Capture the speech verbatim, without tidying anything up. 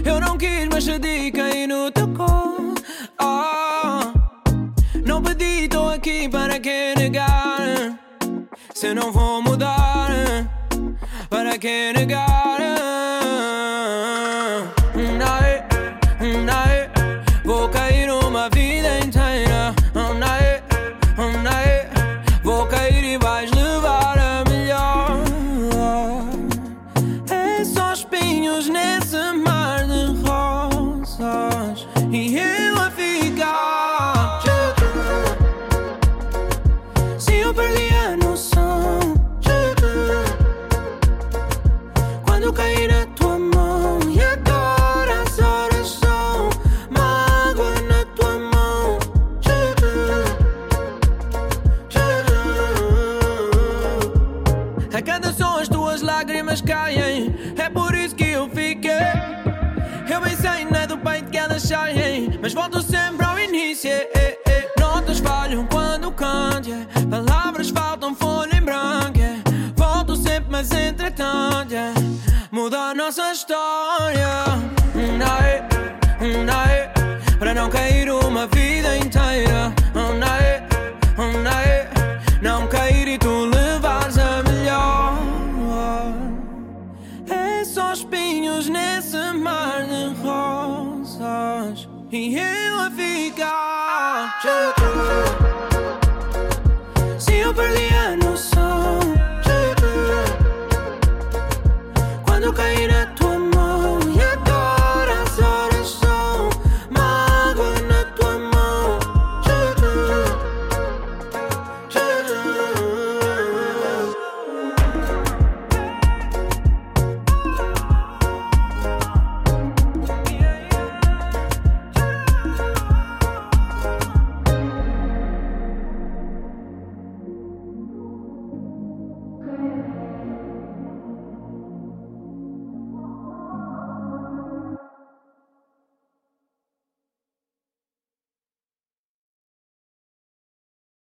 Eu não quis, mas cedi, caí no teu colo. Oh, não pedi, tô aqui para que negar? Se não vou mudar, para que negar? Night, night, vou cair uma vida inteira. Night, night, vou cair e vais levar a melhor. É só espinhos nesse mar de rosas e eu a ficar. Se eu perdi a noção quando caí na tua mão, e agora as horas são mágoa na tua mão. A cada som as tuas lágrimas caem, é por isso que eu fiquei. Eu bem sei, não é do peito que elas saem, mas volto sempre ao início. eh, eh. Notas falham quando canto, yeah. Palavras faltam, folha em branco, yeah. Volto sempre, mas entretanto, yeah. Muda a nossa história. Night, night, para não cair uma vida inteira. Night, night, não cair e tu levares a melhor. É só espinhos nesse mar de rosas e eu a ficar. Se eu perdi a